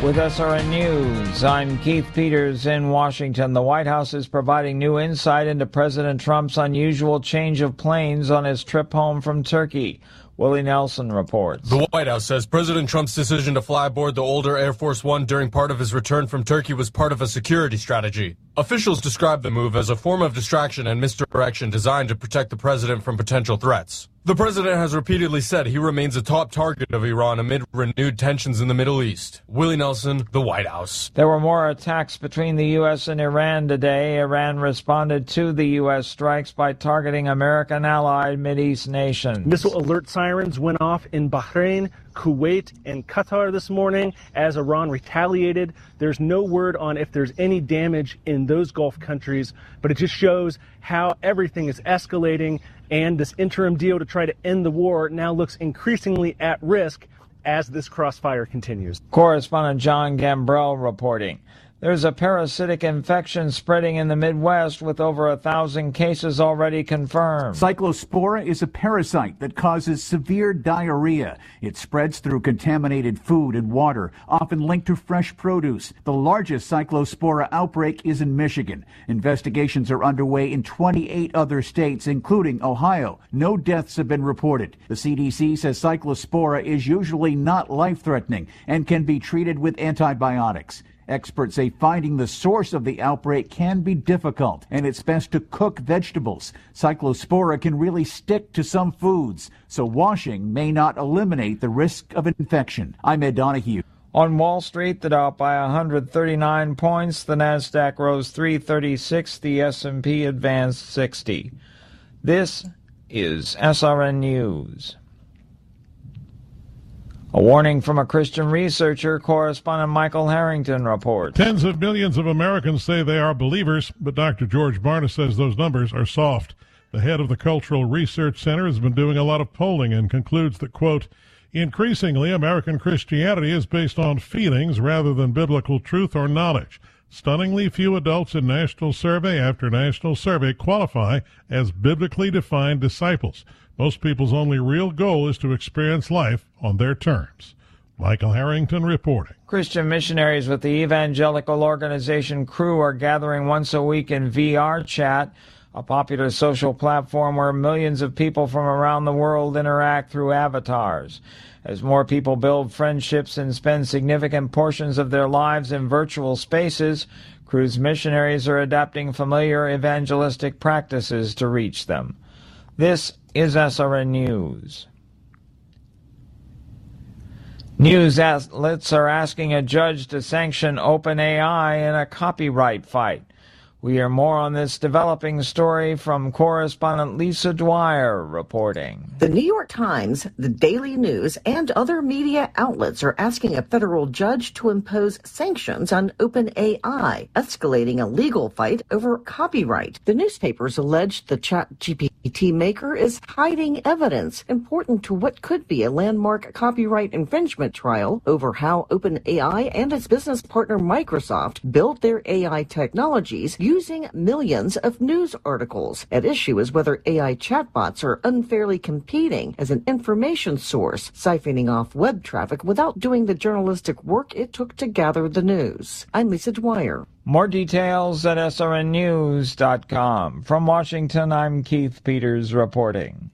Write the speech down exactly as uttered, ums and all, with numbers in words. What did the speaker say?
With S R N News, I'm Keith Peters in Washington. The White House is providing new insight into President Trump's unusual change of planes on his trip home from Turkey. Willie Nelson reports. The White House says President Trump's decision to fly aboard the older Air Force One during part of his return from Turkey was part of a security strategy. Officials describe the move as a form of distraction and misdirection designed to protect the president from potential threats. The president has repeatedly said he remains a top target of Iran amid renewed tensions in the Middle East. Willie Nelson, the White House. There were more attacks between the U S and Iran today. Iran responded to the U S strikes by targeting American allied Mideast nations. Missile alert sirens went off in Bahrain, Kuwait, and Qatar this morning as Iran retaliated. There's no word on if there's any damage in those Gulf countries, but it just shows how everything is escalating, and this interim deal to try to end the war now looks increasingly at risk as this crossfire continues. Correspondent John Gambrell reporting. There's a parasitic infection spreading in the Midwest with over a thousand cases already confirmed. Cyclospora is a parasite that causes severe diarrhea. It spreads through contaminated food and water, often linked to fresh produce. The largest Cyclospora outbreak is in Michigan. Investigations are underway in twenty-eight other states, including Ohio. No deaths have been reported. The C D C says Cyclospora is usually not life-threatening and can be treated with antibiotics. Experts say finding the source of the outbreak can be difficult, and it's best to cook vegetables. Cyclospora can really stick to some foods, so washing may not eliminate the risk of infection. I'm Ed Donahue. On Wall Street, the Dow up by one hundred thirty-nine points, the Nasdaq rose three thirty-six, the S and P advanced sixty. This is S R N News. A warning from a Christian researcher, correspondent Michael Harrington reports. Tens of millions of Americans say they are believers, but Doctor George Barna says those numbers are soft. The head of the Cultural Research Center has been doing a lot of polling and concludes that, quote, increasingly American Christianity is based on feelings rather than biblical truth or knowledge. Stunningly few adults in national survey after national survey qualify as biblically defined disciples. Most people's only real goal is to experience life on their terms. Michael Harrington reporting. Christian missionaries with the evangelical organization Cru are gathering once a week in V R Chat, a popular social platform where millions of people from around the world interact through avatars. As more people build friendships and spend significant portions of their lives in virtual spaces, Cru's missionaries are adapting familiar evangelistic practices to reach them. This is S R N News. News outlets are asking a judge to sanction OpenAI in a copyright fight. We hear more on this developing story from correspondent Lisa Dwyer reporting. The New York Times, the Daily News, and other media outlets are asking a federal judge to impose sanctions on OpenAI, escalating a legal fight over copyright. The newspapers allege the ChatGPT maker is hiding evidence important to what could be a landmark copyright infringement trial over how OpenAI and its business partner Microsoft built their A I technologies using millions of news articles. At issue is whether A I chatbots are unfairly competing as an information source, siphoning off web traffic without doing the journalistic work it took to gather the news. I'm Lisa Dwyer. More details at S R N news dot com. From Washington, I'm Keith Peters reporting.